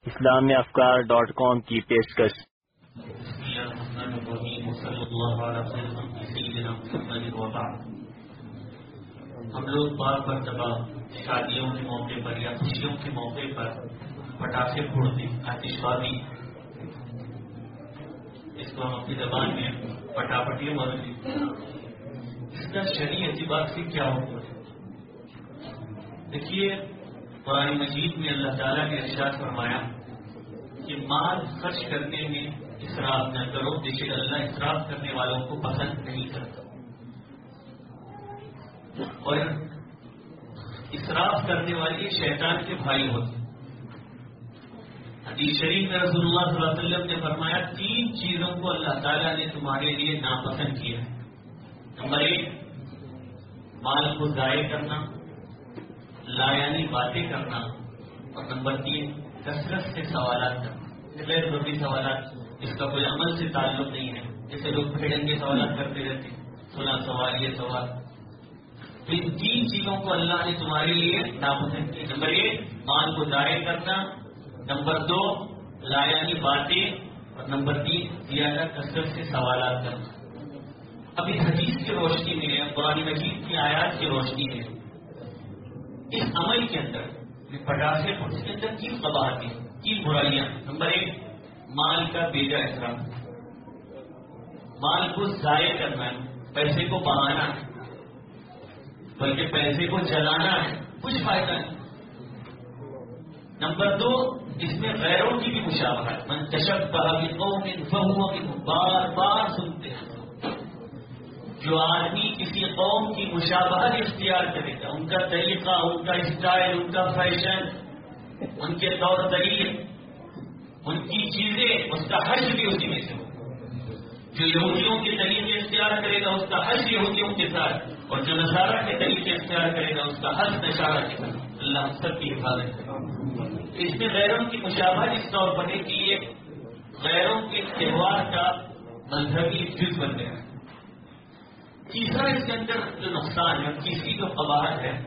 islamafkar.com کی پیشکش۔ ہم لوگ بار مرتبہ شادیوں کے موقع پر یا خوشیوں کے موقع پر پٹاخے پھوڑتے ہیں، آتش بازی، اس کو ہم اپنی زبان میں پٹاپٹیاں بولتے ہیں۔ اس کا شرعی اعتبار سے کیا ہوگا؟ دیکھیے، قرآن مجید میں اللہ تعالیٰ نے ارشاد فرمایا کہ مال خرچ کرنے میں اسراف نہ کرو، بے شک اللہ اسراف کرنے والوں کو پسند نہیں کرتا، اور اسراف کرنے والے شیطان کے بھائی ہوتے ہیں۔ حدیث شریف میں رسول اللہ صلی اللہ علیہ وسلم نے فرمایا 3 چیزوں کو اللہ تعالیٰ نے تمہارے لیے ناپسند کیا ہے۔ نمبر 1، مال کو ضائع کرنا، لایانی باتیں کرنا، اور نمبر 3، کثرت سے سوالات کرنا، غیر ضروری سوالات جس کا کوئی عمل سے تعلق نہیں ہے، جیسے لوگ بھیڑنگے سوالات کرتے رہتے ہیں، 16 سوال یہ سوال۔ تو ان 3 چیزوں کو اللہ نے تمہارے لیے ناپسند کی۔ نمبر 1، مال کو ضائع کرنا، نمبر 2، لایانی باتیں، اور نمبر 3، زیادہ کثرت سے سوالات کرنا۔ اب اس حدیث کی روشنی میں، قرآن مجید کی آیات کی روشنی میں، اس عمل کے اندر پٹاخے اس کے اندر 3 قباحتیں، 3 برائیاں۔ نمبر 1، مال کا بیجا احترام، مال کو ضائع کرنا ہے، پیسے کو بہانا ہے، بلکہ پیسے کو جلانا ہے، کچھ فائدہ نہیں۔ نمبر 2، اس میں غیروں کی بھی مشابہت، من تشبہ بقوم فہو منہم، بار بار سنتے ہیں، جو آدمی کسی قوم کی مشابہت اختیار کرے گا، ان کا طریقہ، ان کا اسٹائل، ان کا فیشن، ان کے طور طریقے، ان کی چیزیں، اس کا حشر بھی اسی میں سے ہو۔ جو یہودیوں کے طریقے اختیار کرے گا، اس کا حشر یہودیوں کے ساتھ، اور جو نصارہ کے طریقے اختیار کرے گا، اس کا حشر نصارہ کے ساتھ۔ اللہ ہم سب کی حفاظت کرے۔ اس میں غیروں کی مشابہت اس طور پر ہے کہ یہ غیروں کے تہوار کا مذہبی جز بن گیا ہے۔ تیسرا اس کے اندر جو نقصان ہے، تیسری جو قباحت ہے،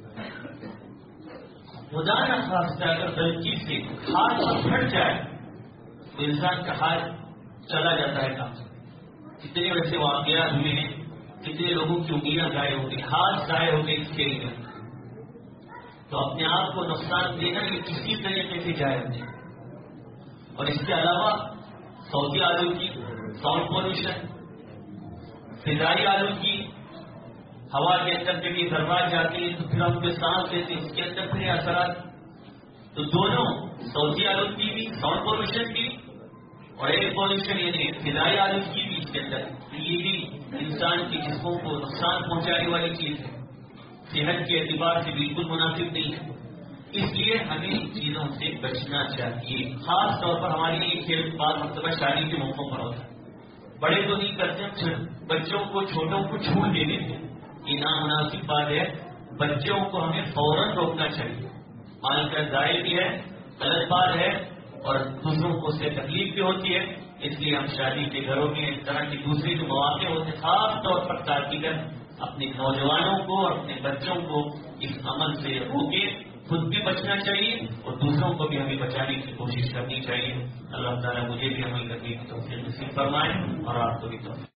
خدا نخواستہ اگر غلطی سے ہاتھ پھٹ جائے تو انسان کا ہاتھ چلا جاتا ہے کام سے۔ کتنے ویسے واقعات ہوئے ہیں، کتنے لوگوں کی انگلیاں ضائع ہو گئی، ہاتھ ضائع ہو گئے اس کے لیے۔ تو اپنے آپ کو نقصان دینا یہ کسی طریقے سے جائز نہیں۔ اور اس کے علاوہ صوتی آلودگی، ساؤنڈ پولوشن، فضائی آلودگی، ہوا کے اندر جب یہ ذرات جاتی ہیں تو پھر ہم جو سانس لیتے ہیں اس کے اندر پھر اثرات، تو دونوں صوتی آلودگی بھی، ساؤنڈ پولوشن بھی، اور ایئر پولوشن یعنی فضائی آلودگی بھی اس کے اندر، یہ بھی انسان کے جسموں کو نقصان پہنچانے والی چیز ہے، صحت کے اعتبار سے بالکل مناسب نہیں ہے۔ اس لیے ہمیں ان چیزوں سے بچنا چاہیے۔ خاص طور پر ہمارے لیے کھیل بعض مرتبہ شادی کے موقعوں پر ہوتا ہے، بڑے تو نہیں کرتے، بچوں کو، چھوٹوں کو چھوٹ دے دیتے ہیں، یہ نامناسب بات ہے۔ بچوں کو ہمیں فوراً روکنا چاہیے، مال کا ضائع بھی ہے، غلط بات ہے، اور دوسروں کو اس سے تکلیف بھی ہوتی ہے۔ اس لیے ہم شادی کے گھروں میں اس طرح کے دوسرے جو مواقع ہوتے ہیں، خاص طور پر تاکیدن اپنے نوجوانوں کو اور اپنے بچوں کو اس عمل سے روکے، خود بھی بچنا چاہیے اور دوسروں کو بھی ہمیں بچانے کی کوشش کرنی چاہیے۔ اللہ تعالیٰ مجھے بھی عمل کرنے کی توفیق نصیب فرمائے اور آپ کو بھی توفیق